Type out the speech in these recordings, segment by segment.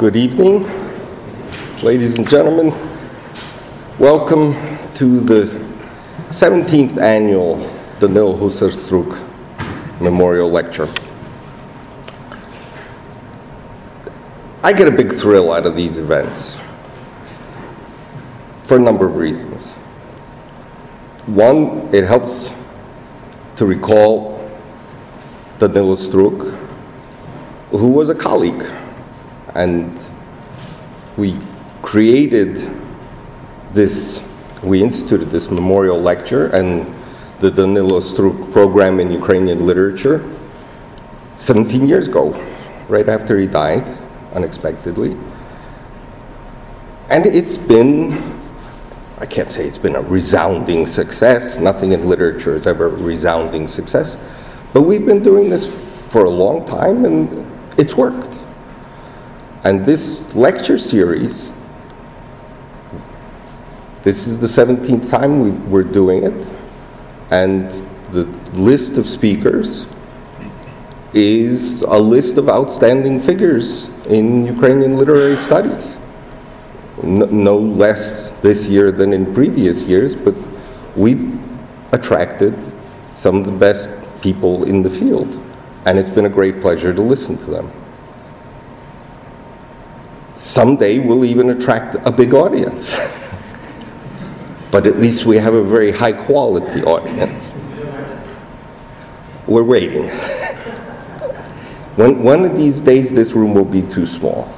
Good evening, ladies and gentlemen. Welcome to the 17th annual Danil Husarstruk Memorial Lecture. I get a big thrill out of these events for a number of reasons. One, it helps to recall Danil Struk, who was a colleague, and we instituted this memorial lecture and the Danilo Struk program in Ukrainian literature 17 years ago, right after he died, unexpectedly. And it's been, I can't say it's been a resounding success. Nothing in literature is ever a resounding success. But we've been doing this for a long time, and it's worked. And this lecture series, this is the 17th time we're doing it, and the list of speakers is a list of outstanding figures in Ukrainian literary studies. No less this year than in previous years, but we've attracted some of the best people in the field, and it's been a great pleasure to listen to them. Someday we'll even attract a big audience. But at least we have a very high quality audience. We're waiting. One of these days this room will be too small.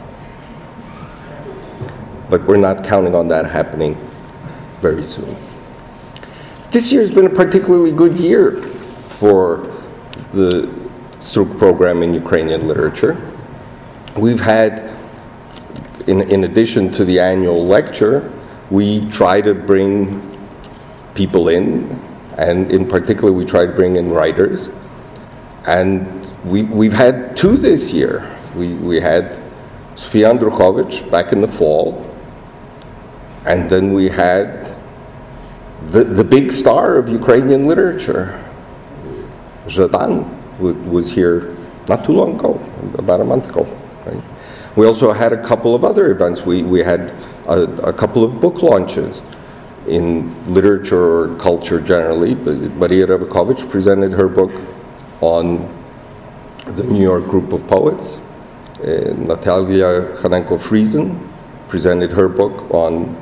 But we're not counting on that happening very soon. This year has been a particularly good year for the Struk program in Ukrainian literature. We've had, in addition to the annual lecture, we try to bring people in, and in particular we try to bring in writers. And we've had two this year. We had Sofia Andruchovich back in the fall, and then we had the big star of Ukrainian literature, Zhadan, was here not too long ago, about a month ago. Right? We also had a couple of other events. We had a couple of book launches in literature or culture generally. Maria Revakovich presented her book on the New York group of poets. Natalia Khanenko-Friesen presented her book on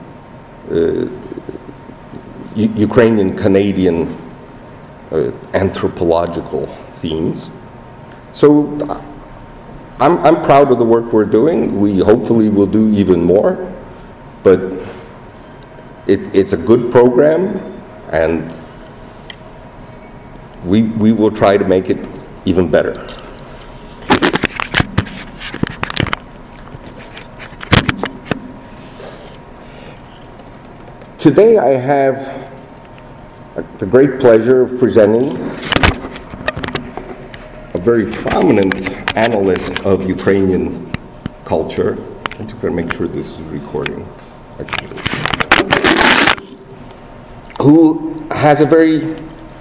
Ukrainian-Canadian anthropological themes. So I'm proud of the work we're doing. We hopefully will do even more, but it's a good program, and we will try to make it even better. Today I have the great pleasure of presenting a very prominent analyst of Ukrainian culture. I'm just going to make sure this is recording. Who has a very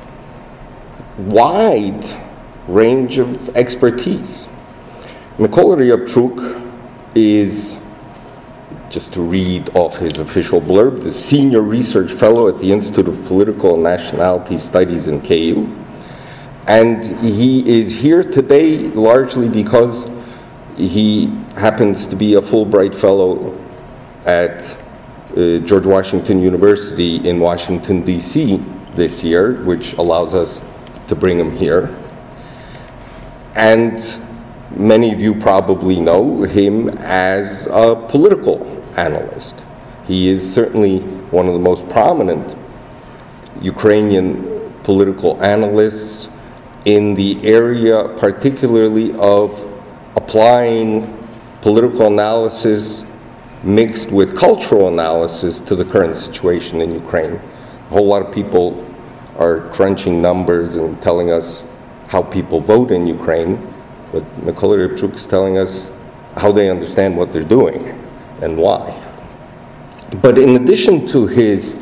wide range of expertise. Mykola Ryabchuk is, just to read off his official blurb, the Senior Research Fellow at the Institute of Political and Nationality Studies in KU. And he is here today largely because he happens to be a Fulbright Fellow at George Washington University in Washington, D.C. this year, which allows us to bring him here. And many of you probably know him as a political analyst. He is certainly one of the most prominent Ukrainian political analysts in the area particularly of applying political analysis mixed with cultural analysis to the current situation in Ukraine. A whole lot of people are crunching numbers and telling us how people vote in Ukraine, but Mykola Ryabchuk is telling us how they understand what they're doing and why. But in addition to his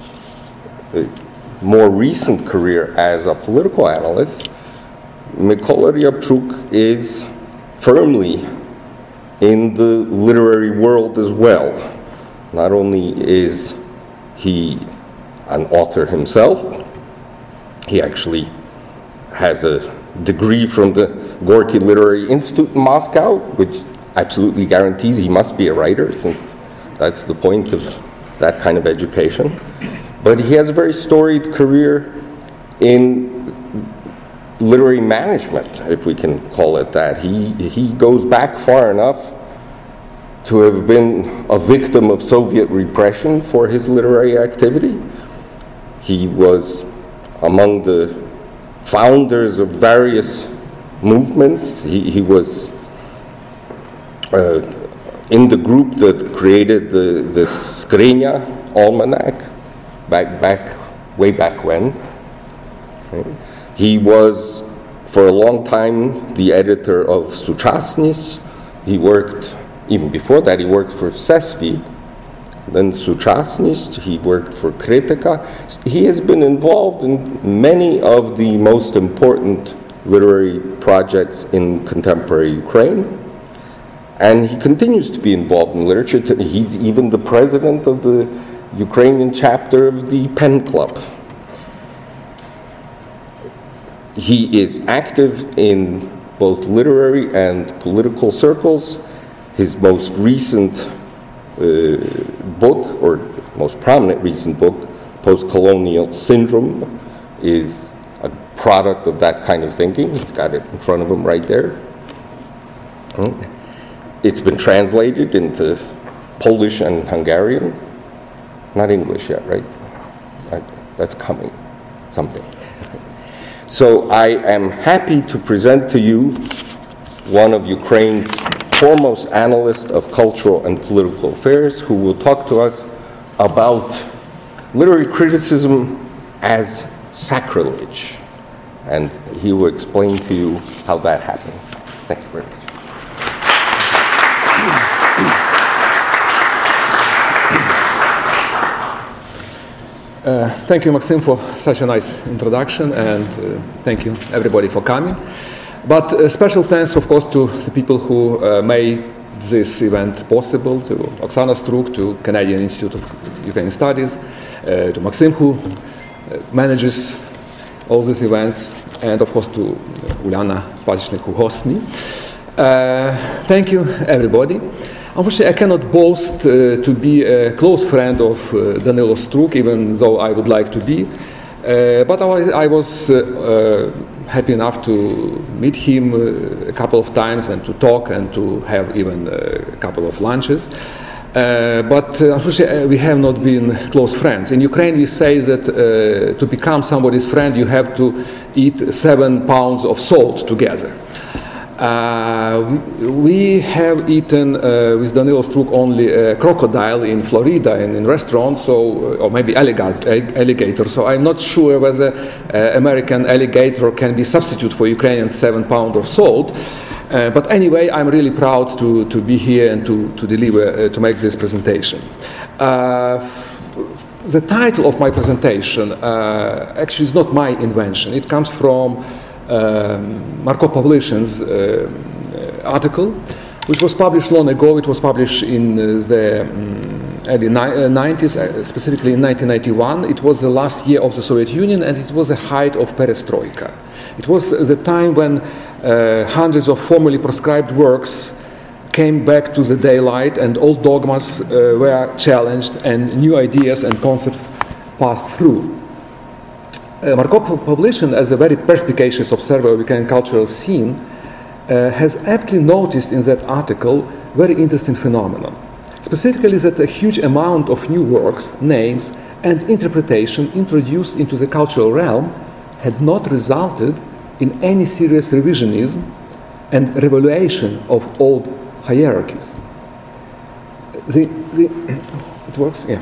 more recent career as a political analyst, Mykola Ryabchuk is firmly in the literary world as well. Not only is he an author himself, he actually has a degree from the Gorky Literary Institute in Moscow, which absolutely guarantees he must be a writer, since that's the point of that kind of education. But he has a very storied career in literary management, if we can call it that. He goes back far enough to have been a victim of Soviet repression for his literary activity. He was among the founders of various movements. He was in the group that created the Skrinya Almanac way back when. Okay. He was, for a long time, the editor of Suchasnist. He worked, even before that, he worked for Vsesvit, then Suchasnist, he worked for Kritika. He has been involved in many of the most important literary projects in contemporary Ukraine, and he continues to be involved in literature. He's even the president of the Ukrainian chapter of the Pen Club. He is active in both literary and political circles. His most recent book, or most prominent recent book, Post-Colonial Syndrome, is a product of that kind of thinking. He's got it in front of him right there. It's been translated into Polish and Hungarian. Not English yet, right? That's coming, something. So I am happy to present to you one of Ukraine's foremost analysts of cultural and political affairs, who will talk to us about literary criticism as sacrilege. And he will explain to you how that happens. Thank you very much. Thank you, Maxim, for such a nice introduction, and thank you, everybody, for coming. But special thanks, of course, to the people who made this event possible, to Oksana Struk, to Canadian Institute of Ukrainian Studies, to Maxim, who manages all these events, and, of course, to Uliana Pasechnik, who hosts me. Thank you, everybody. Unfortunately, I cannot boast to be a close friend of Danilo Struk, even though I would like to be. But I was happy enough to meet him a couple of times and to talk and to have even a couple of lunches. But unfortunately, we have not been close friends. In Ukraine, we say that to become somebody's friend, you have to eat 7 pounds of salt together. We have eaten with Danilo Struk only crocodile in Florida and in restaurants, so, or maybe alligator. So I'm not sure whether American alligator can be substitute for Ukrainian 7 pounds of salt. But anyway, I'm really proud to be here and to deliver, to make this presentation. The title of my presentation actually is not my invention. It comes from Marko Pavlyshyn's article, which was published long ago. It was published in the early 90s, specifically in 1991. It was the last year of the Soviet Union, and it was the height of perestroika. It was the time when hundreds of formally prescribed works came back to the daylight, and old dogmas were challenged, and new ideas and concepts passed through. Marko Pavlyshyn, as a very perspicacious observer of Ukrainian cultural scene, has aptly noticed in that article very interesting phenomenon. Specifically, that a huge amount of new works, names, and interpretation introduced into the cultural realm had not resulted in any serious revisionism and revaluation of old hierarchies. It works? Yeah.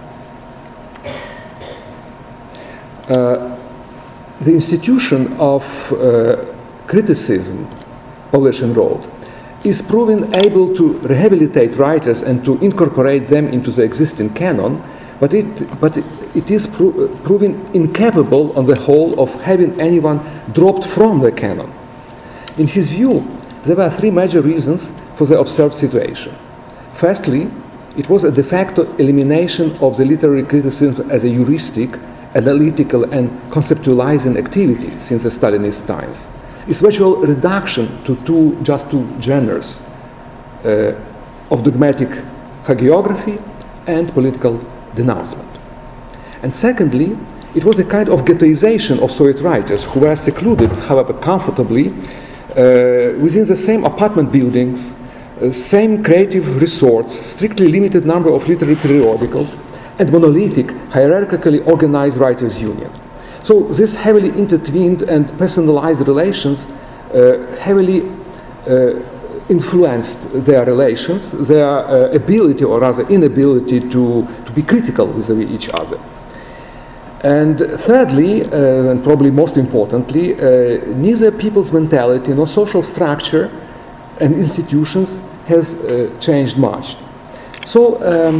The institution of criticism, Pavlyshyn wrote, is proven able to rehabilitate writers and to incorporate them into the existing canon, but it is proven incapable on the whole of having anyone dropped from the canon. In his view, there were three major reasons for the observed situation. Firstly, it was a de facto elimination of the literary criticism as a heuristic, analytical, and conceptualizing activity since the Stalinist times. Its virtual reduction to just two genres of dogmatic hagiography and political denouncement. And secondly, it was a kind of ghettoization of Soviet writers who were secluded, however comfortably, within the same apartment buildings, same creative resorts, strictly limited number of literary periodicals, and monolithic, hierarchically organized writers' union. So these heavily intertwined and personalized relations heavily influenced their relations, their ability, or rather inability, to be critical with each other. And thirdly, and probably most importantly, neither people's mentality nor social structure and institutions has changed much. So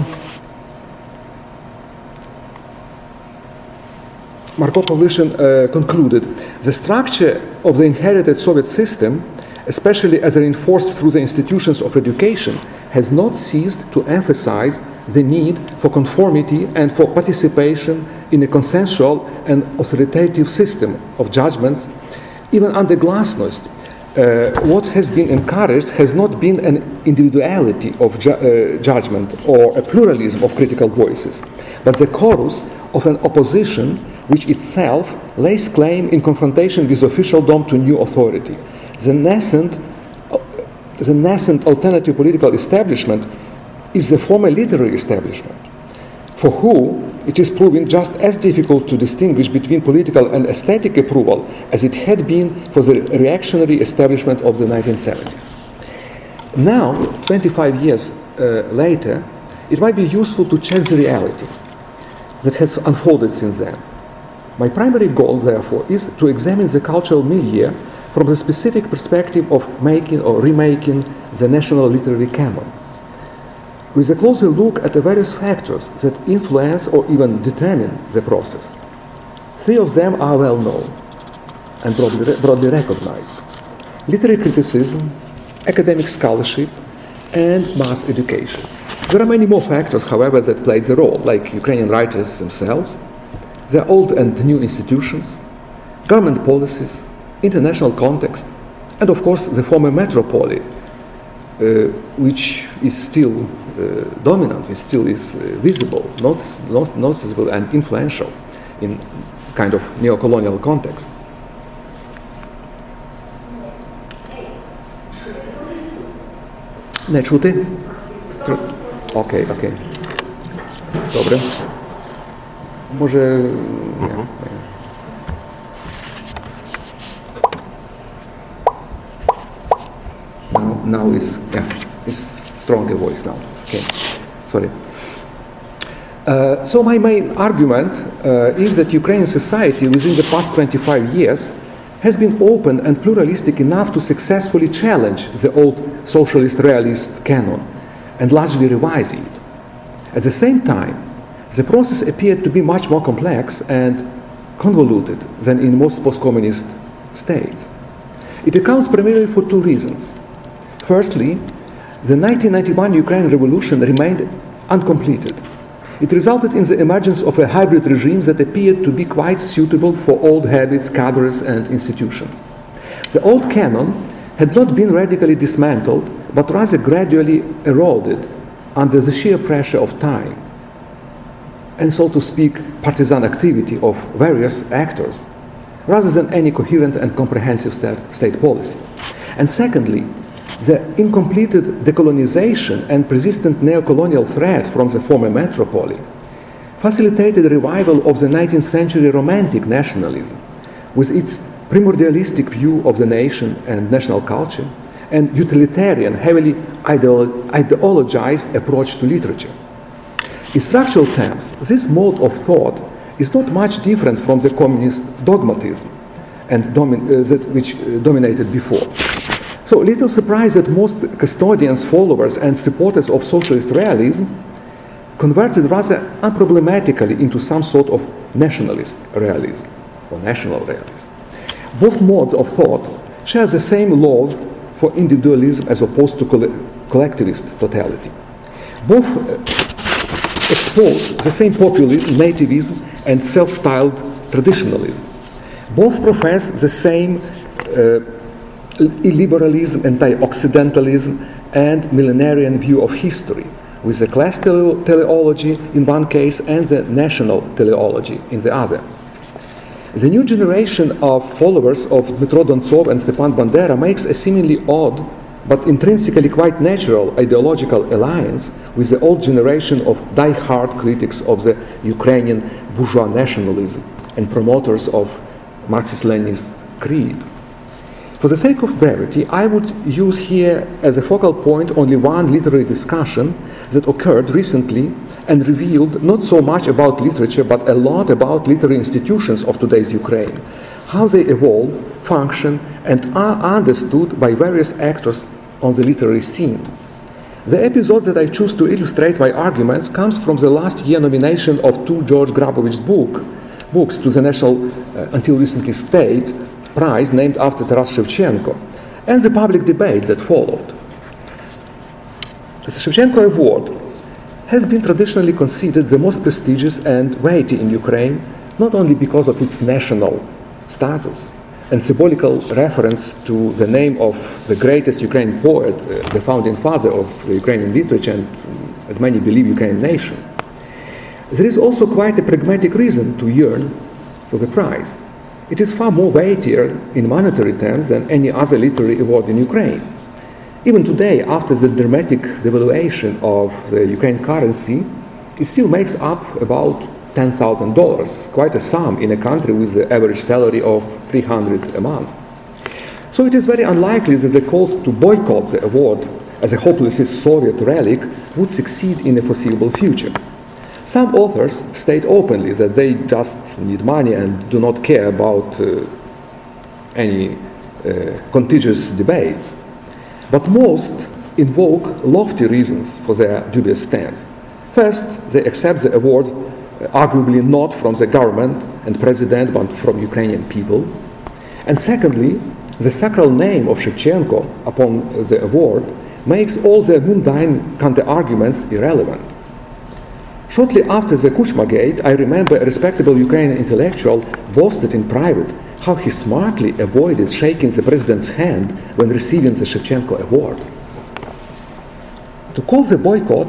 Marko Pavlyushin concluded, the structure of the inherited Soviet system, especially as reinforced through the institutions of education, has not ceased to emphasize the need for conformity and for participation in a consensual and authoritative system of judgments. Even under glasnost, what has been encouraged has not been an individuality of judgment or a pluralism of critical voices, but the chorus of an opposition which itself lays claim in confrontation with officialdom to new authority. The nascent alternative political establishment is the former literary establishment, for who it is proving just as difficult to distinguish between political and aesthetic approval as it had been for the reactionary establishment of the 1970s. Now, 25 years later, it might be useful to check the reality that has unfolded since then. My primary goal, therefore, is to examine the cultural milieu from the specific perspective of making or remaking the national literary canon, with a closer look at the various factors that influence or even determine the process. Three of them are well known and broadly recognized: literary criticism, academic scholarship, and mass education. There are many more factors, however, that play a role, like Ukrainian writers themselves, their old and new institutions, government policies, international context, and of course the former metropole, which is still dominant, which still is visible, noticeable and influential in kind of neo-colonial context. Не чути? Окей. Добре. Може... Now is stronger voice now. Okay, sorry. So my main argument is that Ukrainian society within the past 25 years has been open and pluralistic enough to successfully challenge the old socialist realist canon and largely revise it. At the same time, the process appeared to be much more complex and convoluted than in most post-communist states. It accounts primarily for two reasons. Firstly, the 1991 Ukrainian revolution remained uncompleted. It resulted in the emergence of a hybrid regime that appeared to be quite suitable for old habits, cadres, and institutions. The old canon had not been radically dismantled, but rather gradually eroded under the sheer pressure of time and, so to speak, partisan activity of various actors, rather than any coherent and comprehensive state policy. And secondly, the incompleted decolonization and persistent neo-colonial threat from the former metropole facilitated a revival of the 19th century romantic nationalism with its primordialistic view of the nation and national culture and utilitarian, heavily ideologized approach to literature. In structural terms, this mode of thought is not much different from the communist dogmatism and which dominated before. So little surprise that most custodians, followers, and supporters of socialist realism converted rather unproblematically into some sort of nationalist realism or national realism. Both modes of thought share the same loathe for individualism as opposed to collectivist totality. Both expose the same populism, nativism, and self-styled traditionalism. Both profess the same illiberalism, anti-Occidentalism, and millenarian view of history, with the class teleology in one case and the national teleology in the other. The new generation of followers of Dmytro Dontsov and Stepan Bandera makes a seemingly odd but intrinsically quite natural ideological alliance with the old generation of die-hard critics of the Ukrainian bourgeois nationalism and promoters of Marxist-Leninist creed. For the sake of brevity, I would use here as a focal point only one literary discussion that occurred recently and revealed not so much about literature but a lot about literary institutions of today's Ukraine, how they evolve, function, and are understood by various actors on the literary scene. The episode that I choose to illustrate my arguments comes from the last year nomination of two George Grabovich books to the National, until recently State, Prize named after Taras Shevchenko, and the public debate that followed. The Shevchenko Award has been traditionally considered the most prestigious and weighty in Ukraine, not only because of its national status and symbolical reference to the name of the greatest Ukrainian poet, the founding father of the Ukrainian literature, and as many believe, Ukrainian nation. There is also quite a pragmatic reason to yearn for the prize. It is far more weightier in monetary terms than any other literary award in Ukraine. Even today, after the dramatic devaluation of the Ukrainian currency, it still makes up about $10,000, quite a sum in a country with the average salary of $300 a month. So it is very unlikely that the calls to boycott the award as a hopelessly Soviet relic would succeed in the foreseeable future. Some authors state openly that they just need money and do not care about any contentious debates. But most invoke lofty reasons for their dubious stance. First, they accept the award arguably not from the government and president, but from Ukrainian people. And secondly, the sacral name of Shevchenko upon the award makes all the mundane counter-arguments irrelevant. Shortly after the Kuchma-gate, I remember a respectable Ukrainian intellectual boasted in private how he smartly avoided shaking the president's hand when receiving the Shevchenko award. To call the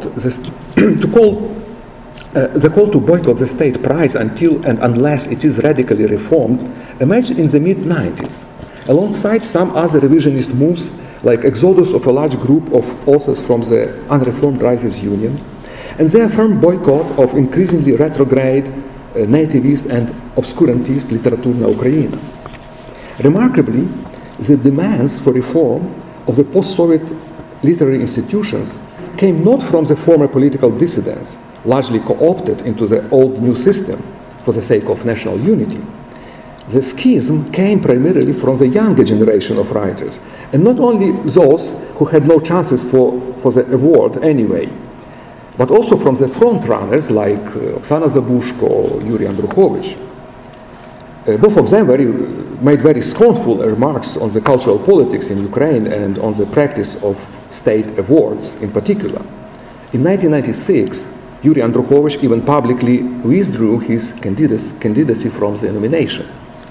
call to boycott the state prize until and unless it is radically reformed emerged in the mid-90s, alongside some other revisionist moves like exodus of a large group of authors from the unreformed Writers' Union, and their firm boycott of increasingly retrograde, nativist and obscurantist literature na Ukraina. Remarkably, the demands for reform of the post-Soviet literary institutions came not from the former political dissidents, largely co-opted into the old new system for the sake of national unity. The schism came primarily from the younger generation of writers, and not only those who had no chances for the award anyway, but also from the front-runners like Oksana Zabushko or Yuri Andrukhovich. Both of them made very scornful remarks on the cultural politics in Ukraine and on the practice of state awards in particular. In 1996, Yuri Andrukhovich even publicly withdrew his candidacy from the nomination.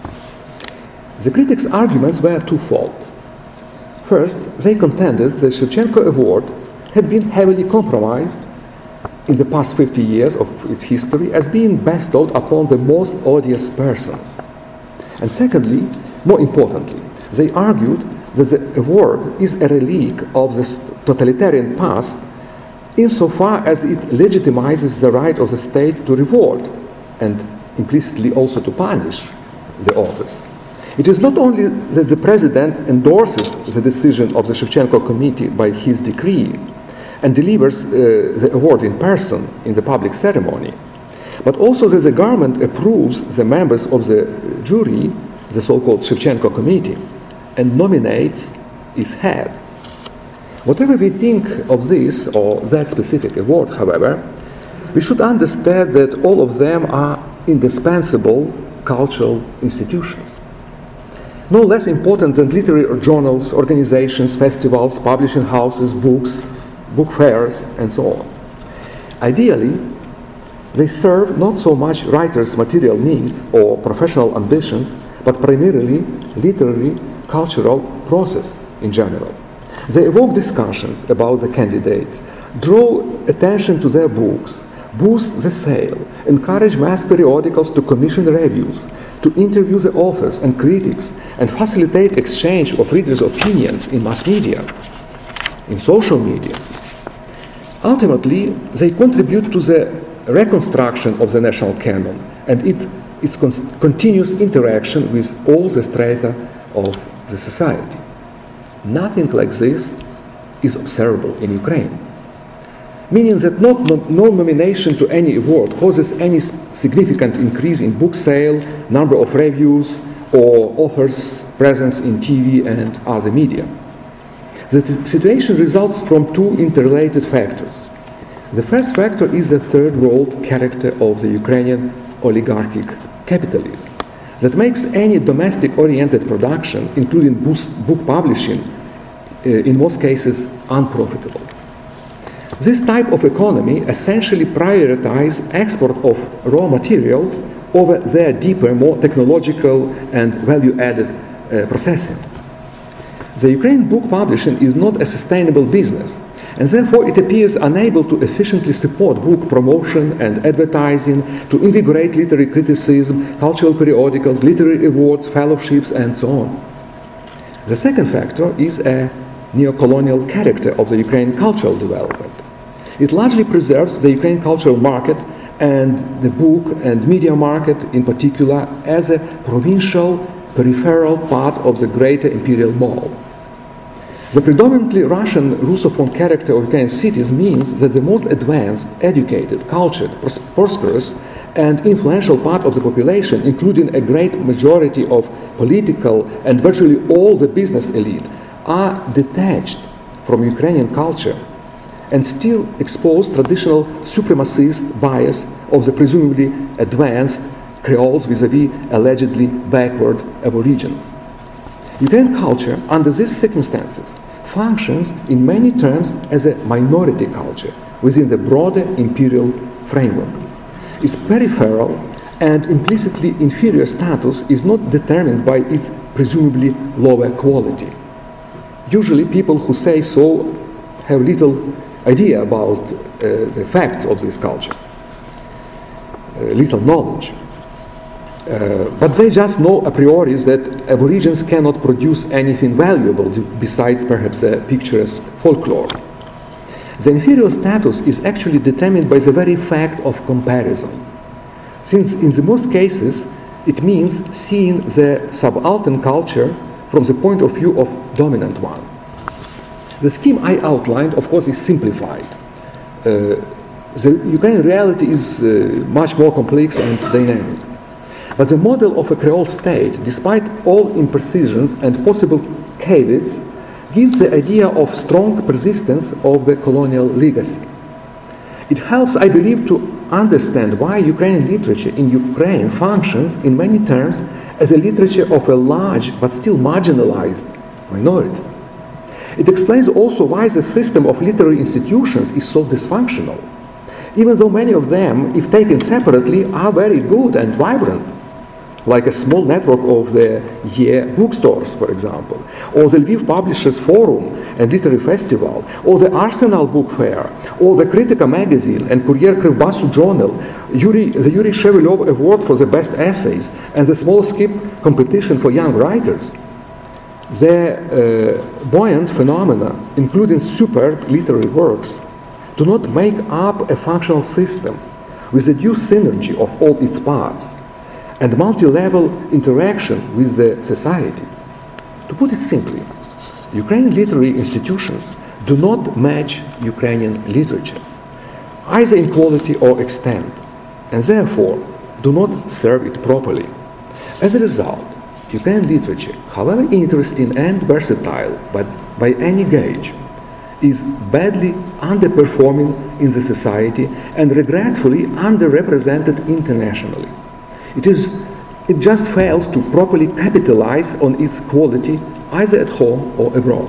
The critics' arguments were twofold. First, they contended the Shevchenko Award had been heavily compromised in the past 50 years of its history as being bestowed upon the most odious persons. And secondly, more importantly, they argued that the award is a relic of the totalitarian past insofar as it legitimizes the right of the state to reward and implicitly also to punish the authors. It is not only that the president endorses the decision of the Shevchenko committee by his decree and delivers the award in person in the public ceremony, but also that the government approves the members of the jury, the so-called Shevchenko committee, and nominates its head. Whatever we think of this or that specific award, however, we should understand that all of them are indispensable cultural institutions. no less important than literary journals, organizations, festivals, publishing houses, books, book fairs, and so on. Ideally, they serve not so much writers' material needs or professional ambitions, but primarily literary, cultural process in general. They evoke discussions about the candidates, draw attention to their books, boost the sale, encourage mass periodicals to commission reviews, to interview the authors and critics, and facilitate exchange of readers' opinions in mass media, in social media. Ultimately, they contribute to the reconstruction of the national canon and its continuous interaction with all the strata of the society. Nothing like this is observable in Ukraine, meaning that no nomination to any award causes any significant increase in book sale, number of reviews, or authors' presence in TV and other media. The situation results from two interrelated factors. The first factor is the third world character of the Ukrainian oligarchic capitalism that makes any domestic-oriented production, including book publishing, in most cases unprofitable. This type of economy essentially prioritizes export of raw materials over their deeper, more technological and value-added processing. The Ukrainian book publishing is not a sustainable business, and therefore it appears unable to efficiently support book promotion and advertising, to invigorate literary criticism, cultural periodicals, literary awards, fellowships, and so on. The second factor is a neo-colonial character of the Ukrainian cultural development. It largely preserves the Ukrainian cultural market and the book and media market in particular as a provincial, peripheral part of the greater imperial mall. The predominantly Russian Russophone character of Ukrainian cities means that the most advanced, educated, cultured, prosperous, and influential part of the population, including a great majority of political and virtually all the business elite, are detached from Ukrainian culture and still expose traditional supremacist bias of the presumably advanced Creoles vis-à-vis allegedly backward aborigines. Ukrainian culture, under these circumstances, functions in many terms as a minority culture within the broader imperial framework. Its peripheral and implicitly inferior status is not determined by its presumably lower quality. Usually people who say so have little idea about the facts of this culture, little knowledge. But they just know a priori that aborigines cannot produce anything valuable besides perhaps a picturesque folklore. The inferior status is actually determined by the very fact of comparison, since in the most cases it means seeing the subaltern culture from the point of view of dominant one. The scheme I outlined, of course, is simplified. The Ukrainian reality is much more complex and dynamic. But the model of a Creole state, despite all imprecisions and possible caveats, gives the idea of strong persistence of the colonial legacy. It helps, I believe, to understand why Ukrainian literature in Ukraine functions in many terms as a literature of a large but still marginalized minority. It explains also why the system of literary institutions is so dysfunctional, even though many of them, if taken separately, are very good and vibrant, like a small network of the Ye bookstores, for example, or the Lviv Publishers Forum and Literary Festival, or the Arsenal Book Fair, or the Kritika magazine and Courier Krivbasu journal, the Yuri Shevelov Award for the best essays, and the Small Skip competition for young writers. The buoyant phenomena, including superb literary works, do not make up a functional system with the due synergy of all its parts and multi-level interaction with the society. To put it simply, Ukrainian literary institutions do not match Ukrainian literature, either in quality or extent, and therefore do not serve it properly. As a result, Ukrainian literature, however interesting and versatile by any gauge, is badly underperforming in the society and regretfully underrepresented internationally. It is it just fails to properly capitalize on its quality either at home or abroad.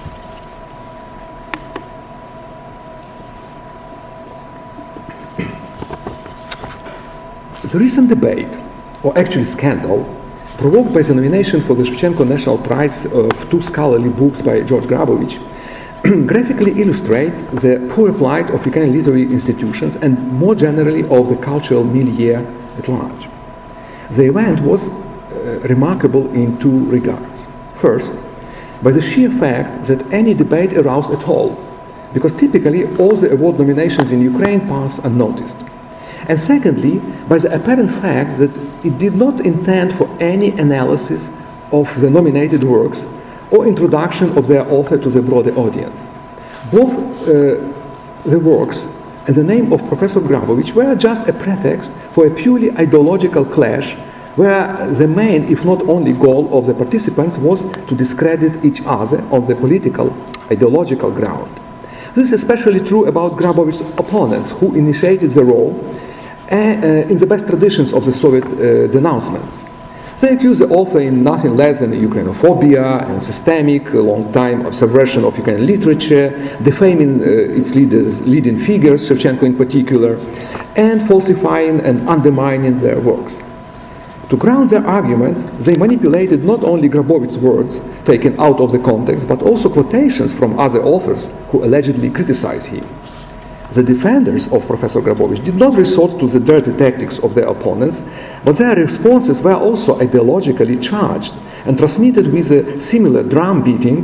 The recent debate, or actually scandal, provoked by the nomination for the Shevchenko National Prize of 2 scholarly books by George Grabovich, graphically illustrates the poor plight of Ukrainian literary institutions and more generally of the cultural milieu at large. The event was remarkable in 2 regards. First, by the sheer fact that any debate aroused at all, because typically all the award nominations in Ukraine pass unnoticed. And secondly, by the apparent fact that it did not intend for any analysis of the nominated works or introduction of their author to the broader audience. Both the works and the name of Professor Grabovich were just a pretext for a purely ideological clash where the main, if not only, goal of the participants was to discredit each other on the political, ideological ground. This is especially true about Grabovich's opponents, who initiated the role in the best traditions of the Soviet denouncements. They accuse the author in nothing less than Ukrainophobia and systemic, long-time subversion of Ukrainian literature, defaming its leading figures, Shevchenko in particular, and falsifying and undermining their works. To ground their arguments, they manipulated not only Grabovich's words taken out of the context, but also quotations from other authors who allegedly criticized him. The defenders of Professor Grabovich did not resort to the dirty tactics of their opponents, but their responses were also ideologically charged and transmitted with a similar drum beating,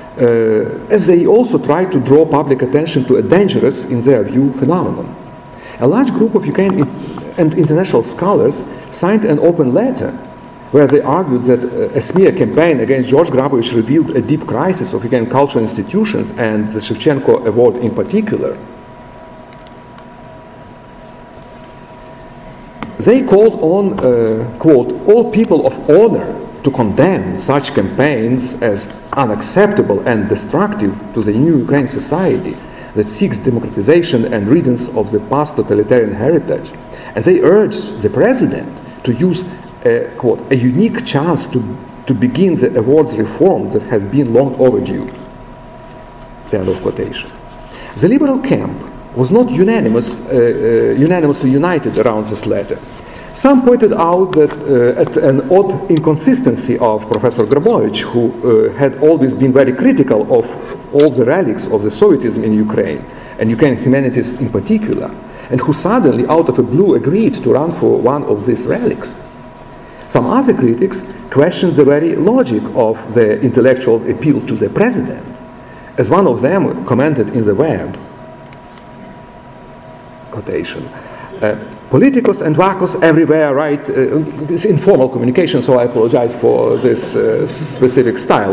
as they also tried to draw public attention to a dangerous, in their view, phenomenon. A large group of Ukrainian and international scholars signed an open letter where they argued that a smear campaign against George Grabovich revealed a deep crisis of Ukrainian cultural institutions and the Shevchenko Award in particular. They called on, quote, all people of honor to condemn such campaigns as unacceptable and destructive to the new Ukrainian society that seeks democratization and riddance of the past totalitarian heritage. And they urged the president to use, quote, a unique chance to begin the awards reform that has been long overdue. End of quotation. The liberal camp was not unanimously united around this letter. Some pointed out that at an odd inconsistency of Professor Grabovich, who had always been very critical of all the relics of the Sovietism in Ukraine, and Ukrainian humanities in particular, and who suddenly, out of the blue, agreed to run for one of these relics. Some other critics questioned the very logic of the intellectual's appeal to the president. As one of them commented in the web, quotation, politicos and vacos everywhere write, it's informal communication, so I apologize for this specific style.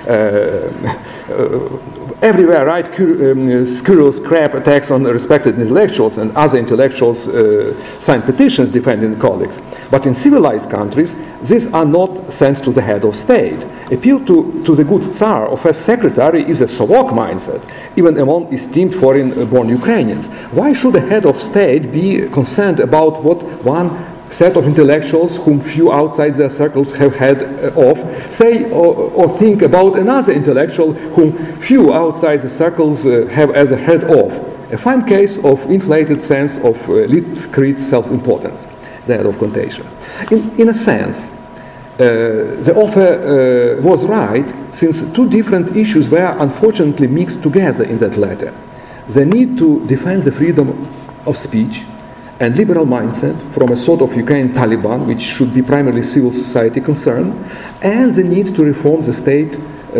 Everywhere write scurrilous crap attacks on respected intellectuals, and other intellectuals sign petitions defending colleagues. But in civilized countries, these are not sent to the head of state. Appeal to the good Tsar or first secretary is a Sovok mindset, even among esteemed foreign-born Ukrainians. Why should a head of state be concerned about what one set of intellectuals whom few outside their circles have heard of say or think about another intellectual whom few outside the circles have as a heard of? A fine case of inflated sense of lit-crit self-importance. The end of quotation. In a sense, the author was right, since two different issues were unfortunately mixed together in that letter. The need to defend the freedom of speech and liberal mindset from a sort of Ukrainian Taliban, which should be primarily civil society concern, and the need to reform the state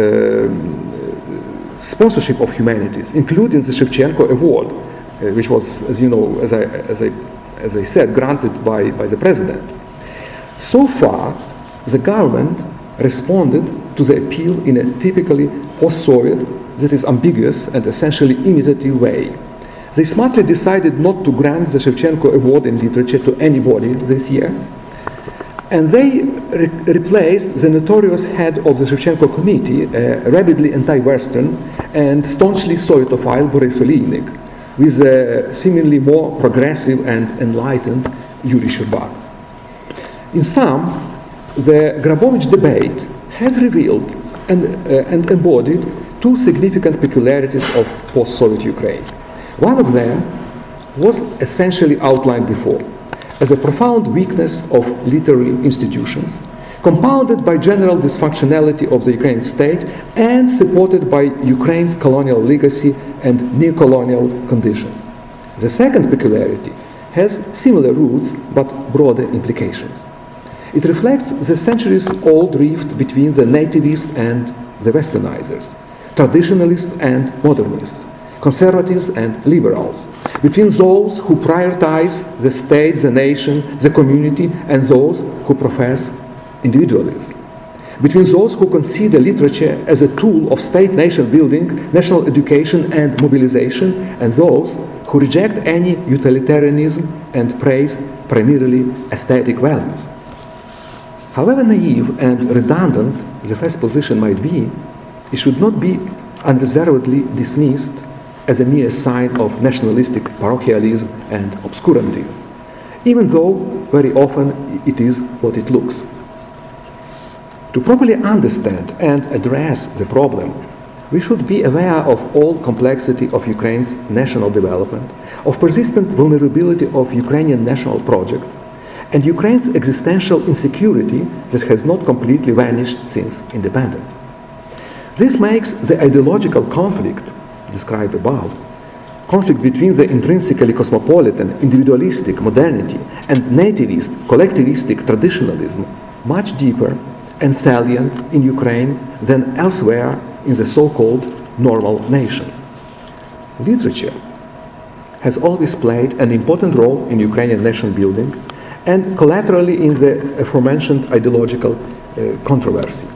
sponsorship of humanities, including the Shevchenko Award, which was, as you know, as I said, granted by the president. So far, the government responded to the appeal in a typically post-Soviet, that is ambiguous and essentially imitative way. They smartly decided not to grant the Shevchenko Award in literature to anybody this year, and they replaced the notorious head of the Shevchenko committee, a rabidly anti-Western and staunchly Sovietophile Boris Oleynik, with a seemingly more progressive and enlightened Yuri Shcherbak. In sum, the Grabovich debate has revealed and embodied two significant peculiarities of post-Soviet Ukraine. One of them was essentially outlined before as a profound weakness of literary institutions, compounded by general dysfunctionality of the Ukrainian state and supported by Ukraine's colonial legacy and neo-colonial conditions. The second peculiarity has similar roots but broader implications. It reflects the centuries-old rift between the nativists and the westernizers, traditionalists and modernists, conservatives and liberals, between those who prioritize the state, the nation, the community, and those who profess individualism, between those who consider literature as a tool of state-nation building, national education and mobilization, and those who reject any utilitarianism and praise primarily aesthetic values. However naive and redundant the first position might be, it should not be unreservedly dismissed as a mere sign of nationalistic parochialism and obscurantism, even though very often it is what it looks. To properly understand and address the problem, we should be aware of all complexity of Ukraine's national development, of persistent vulnerability of Ukrainian national project, and Ukraine's existential insecurity that has not completely vanished since independence. This makes the ideological conflict described above, conflict between the intrinsically cosmopolitan, individualistic modernity and nativist, collectivistic traditionalism much deeper and salient in Ukraine than elsewhere in the so-called normal nations. Literature has always played an important role in Ukrainian nation building and collaterally in the aforementioned ideological controversy.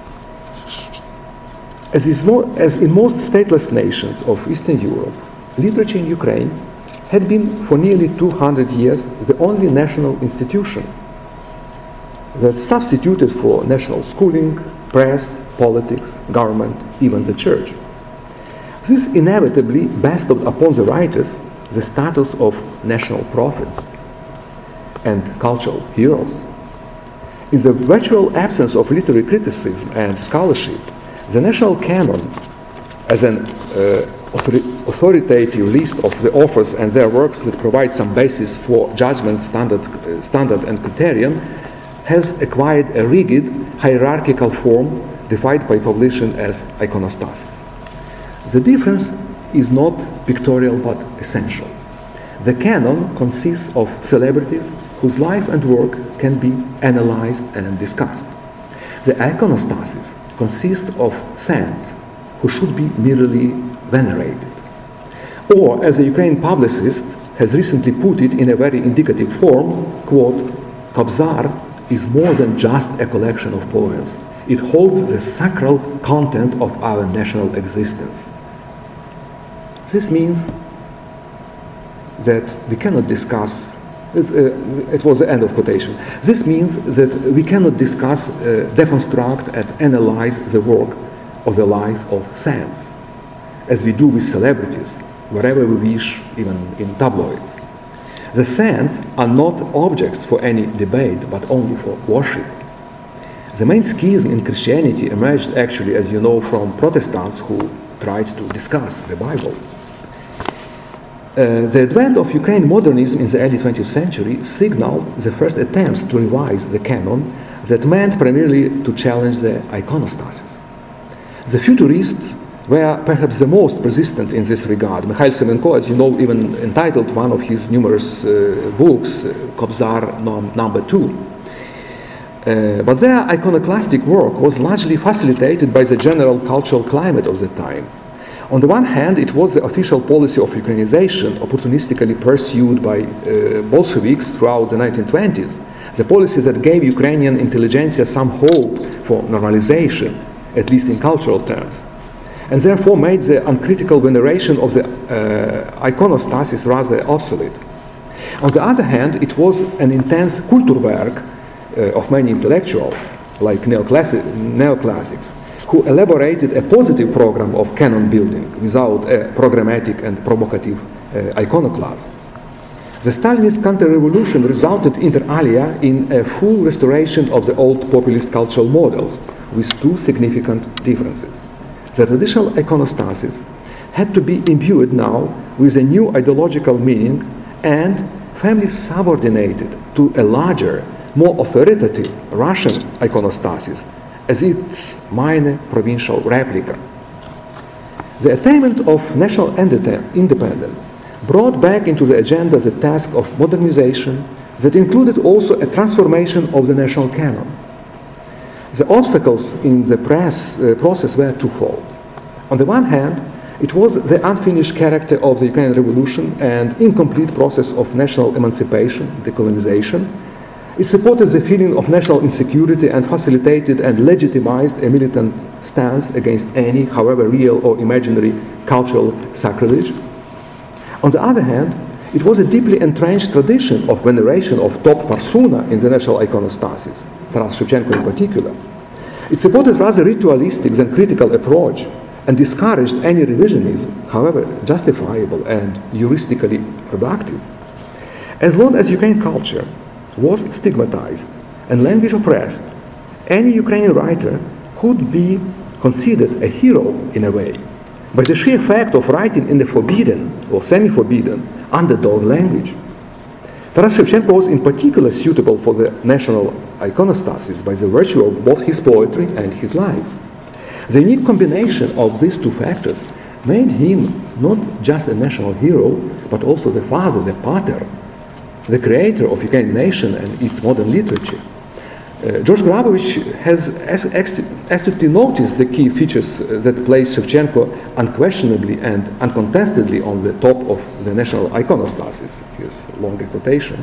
As in most stateless nations of Eastern Europe, literature in Ukraine had been for nearly 200 years the only national institution that substituted for national schooling, press, politics, government, even the church. This inevitably bestowed upon the writers the status of national prophets and cultural heroes. In the virtual absence of literary criticism and scholarship, the national canon, as an authoritative list of the authors and their works that provide some basis for judgment, standard and criterion, has acquired a rigid hierarchical form defined by publication as iconostasis. The difference is not pictorial but essential. The canon consists of celebrities whose life and work can be analyzed and discussed. The iconostasis consists of saints who should be merely venerated. Or, as a Ukrainian publicist has recently put it in a very indicative form, quote, Kobzar is more than just a collection of poems. It holds the sacral content of our national existence. This means that we cannot discuss, it was the end of quotation. This means that we cannot discuss, deconstruct and analyze the work of the life of saints, as we do with celebrities, wherever we wish, even in tabloids. The saints are not objects for any debate, but only for worship. The main schism in Christianity emerged actually, as you know, from Protestants who tried to discuss the Bible. The advent of Ukrainian modernism in the early 20th century signaled the first attempts to revise the canon that meant primarily to challenge the iconostasis. The futurists were perhaps the most persistent in this regard. Mikhail Semenko, as you know, even entitled one of his numerous books, Kobzar number 2. But their iconoclastic work was largely facilitated by the general cultural climate of the time. On the one hand, it was the official policy of Ukrainization opportunistically pursued by Bolsheviks throughout the 1920s, the policy that gave Ukrainian intelligentsia some hope for normalization, at least in cultural terms, and therefore made the uncritical veneration of the iconostasis rather obsolete. On the other hand, it was an intense Kulturwerk of many intellectuals, like neoclassics, who elaborated a positive program of canon building without a programmatic and provocative iconoclasm. The Stalinist counter-revolution resulted inter alia in a full restoration of the old populist cultural models, with two significant differences. The traditional iconostasis had to be imbued now with a new ideological meaning and firmly subordinated to a larger, more authoritative Russian iconostasis as its minor provincial replica. The attainment of national independence brought back into the agenda the task of modernization that included also a transformation of the national canon. The obstacles in the process were twofold. On the one hand, it was the unfinished character of the Ukrainian Revolution and incomplete process of national emancipation, decolonization. It supported the feeling of national insecurity and facilitated and legitimized a militant stance against any, however real or imaginary, cultural sacrilege. On the other hand, it was a deeply entrenched tradition of veneration of top persona in the national iconostasis, Taras Shevchenko in particular. It supported rather ritualistic than critical approach and discouraged any revisionism, however justifiable and heuristically productive. As long as Ukrainian culture was stigmatized and language oppressed, any Ukrainian writer could be considered a hero in a way, by the sheer fact of writing in the forbidden or semi-forbidden underdog language. Taras Shevchenko was in particular suitable for the national iconostasis by the virtue of both his poetry and his life. The unique combination of these two factors made him not just a national hero, but also the father, the pater, the creator of Ukrainian nation and its modern literature. George Grabovich has astutely noticed the key features that place Shevchenko unquestionably and uncontestedly on the top of the national iconostasis. His longer quotation.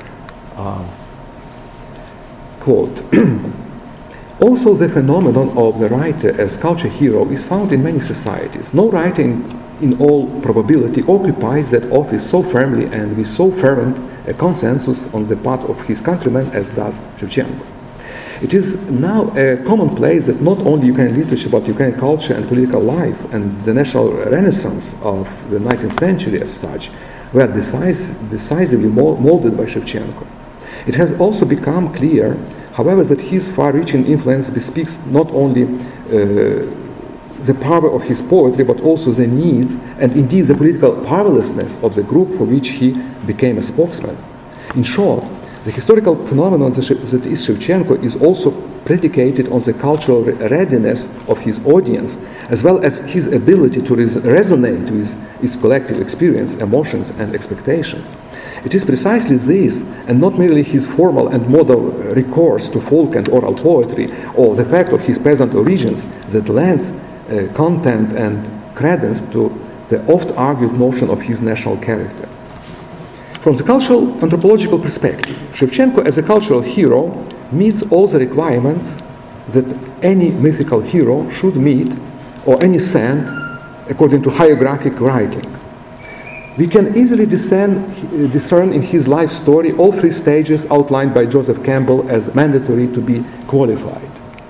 Quote, also the phenomenon of the writer as culture hero is found in many societies. No writer in all probability occupies that office so firmly and with so fervent a consensus on the part of his countrymen as does Shevchenko. It is now a commonplace that not only Ukrainian literature but Ukrainian culture and political life and the national renaissance of the 19th century as such were decisively molded by Shevchenko. It has also become clear, however, that his far-reaching influence bespeaks not only the power of his poetry but also the needs and indeed the political powerlessness of the group for which he became a spokesman. In short, the historical phenomenon that is Shevchenko is also predicated on the cultural readiness of his audience, as well as his ability to resonate with its collective experience, emotions, and expectations. It is precisely this, and not merely his formal and model recourse to folk and oral poetry, or the fact of his peasant origins, that lends content and credence to the oft-argued notion of his national character. From the cultural anthropological perspective, Shevchenko as a cultural hero meets all the requirements that any mythical hero should meet, or any saint, according to hagiographic writing. We can easily discern in his life story all three stages outlined by Joseph Campbell as mandatory to be qualified.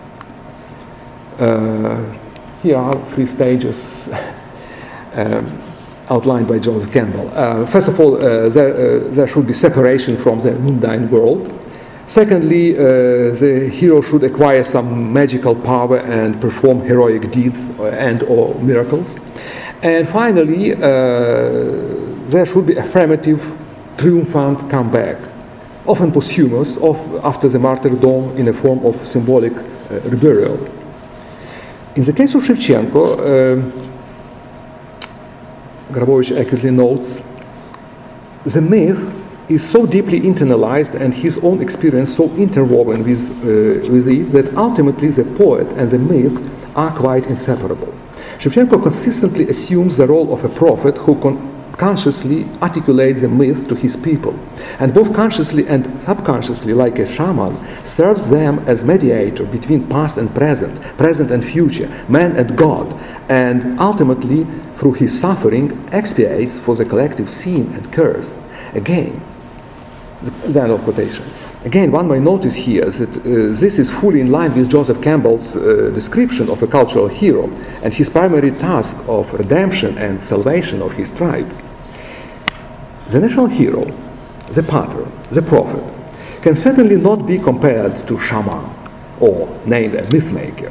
Here are three stages outlined by Joseph Campbell. First of all, there should be separation from the mundane world. Secondly, the hero should acquire some magical power and perform heroic deeds and or miracles. And finally, there should be affirmative, triumphant comeback, often posthumous, after the martyrdom in a form of symbolic reburial. In the case of Shevchenko, Grabovich accurately notes, the myth is so deeply internalized and his own experience so interwoven with it that ultimately the poet and the myth are quite inseparable. Shevchenko consistently assumes the role of a prophet who consciously articulates the myth to his people, and both consciously and subconsciously, like a shaman, serves them as mediator between past and present and future, man and God, and ultimately, through his suffering, expiates for the collective sin and curse. Again, the end of quotation. Again, one may notice here that this is fully in line with Joseph Campbell's description of a cultural hero and his primary task of redemption and salvation of his tribe. The national hero the pattern, the prophet, can certainly not be compared to shaman or named a myth maker.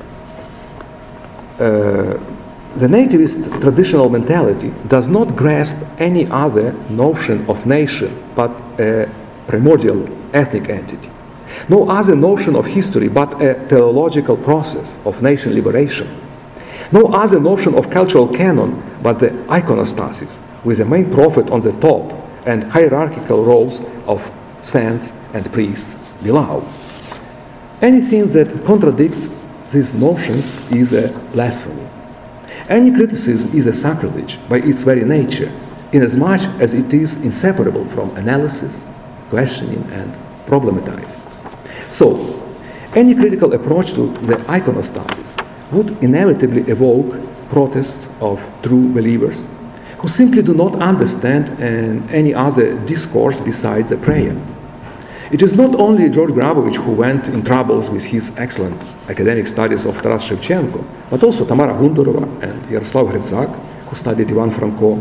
The nativist traditional mentality does not grasp any other notion of nation but a primordial ethnic entity. No other notion of history but a teleological process of nation liberation. No other notion of cultural canon but the iconostasis, with the main prophet on the top and hierarchical roles of saints and priests below. Anything that contradicts these notions is a blasphemy. Any criticism is a sacrilege by its very nature, inasmuch as it is inseparable from analysis, questioning, and problematizing. So, any critical approach to the iconostasis would inevitably evoke protests of true believers who simply do not understand any other discourse besides a prayer. It is not only George Grabovich who went in troubles with his excellent academic studies of Taras Shevchenko, but also Tamara Gundurova and Yaroslav Hryzak, who studied Ivan Franko,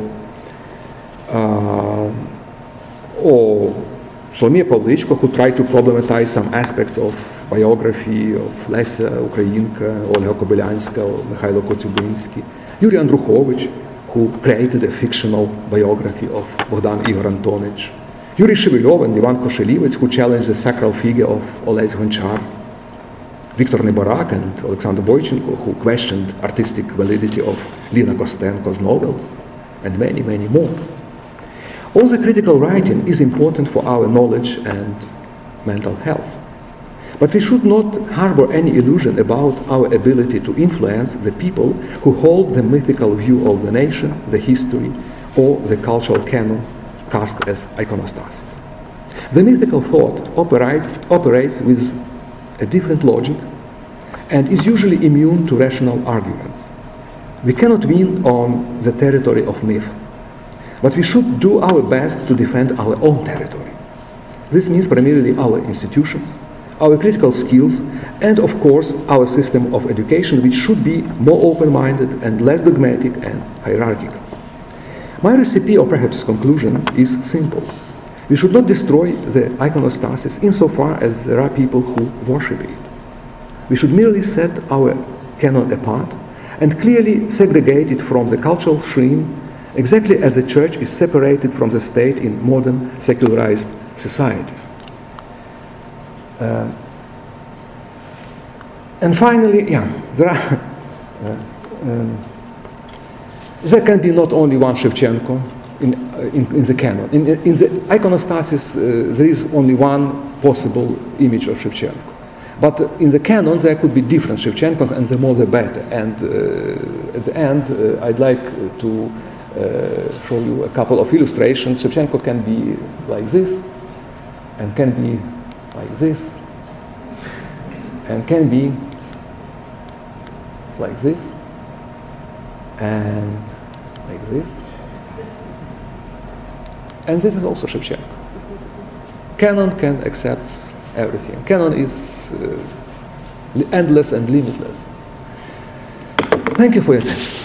or Solomia Pavlichko, who tried to problematize some aspects of biography of Lesya Ukrainka, Olga Kobylyanska, or Mikhailo Kotyubinsky, Yuri Andrukhovich, who created a fictional biography of Bogdan Igor Antonich, Yuri Shevelyov and Ivan Koshelivets, who challenged the sacral figure of Olez Gonchar, Viktor Nebarak and Alexander Boychenko, who questioned artistic validity of Lina Kostenko's novel, and many, many more. All the critical writing is important for our knowledge and mental health. But we should not harbor any illusion about our ability to influence the people who hold the mythical view of the nation, the history, or the cultural canon cast as iconostasis. The mythical thought operates with a different logic and is usually immune to rational arguments. We cannot win on the territory of myth, but we should do our best to defend our own territory. This means primarily our institutions, our critical skills, and of course our system of education, which should be more open-minded and less dogmatic and hierarchical. My recipe, or perhaps conclusion, is simple. We should not destroy the iconostasis insofar as there are people who worship it. We should merely set our canon apart and clearly segregate it from the cultural stream, exactly as the church is separated from the state in modern secularized societies. And finally, there can be not only one Shevchenko in the canon. In the iconostasis, there is only one possible image of Shevchenko. But in the canon, there could be different Shevchenkos, and the more the better. And at the end, I'd like to show you a couple of illustrations. Shevchenko can be like this, and can be like this, and can be like this, and like this. And this is also Shevchenko. Canon can accept everything. Canon is endless and limitless. Thank you for your attention.